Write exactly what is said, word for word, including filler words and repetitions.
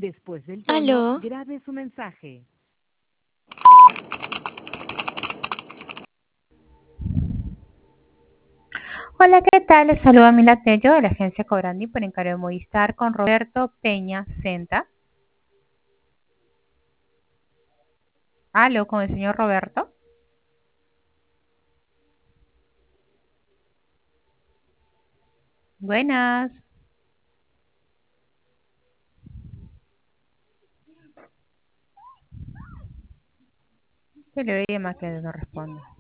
Después del tono, Aló, grabe su mensaje. Hola, ¿qué tal? Les saluda Mila Tello de la agencia Cobrandi por encargo de Movistar con Roberto Peña Senta. Aló, con el señor Roberto. Buenas. Que le oye más que no responde.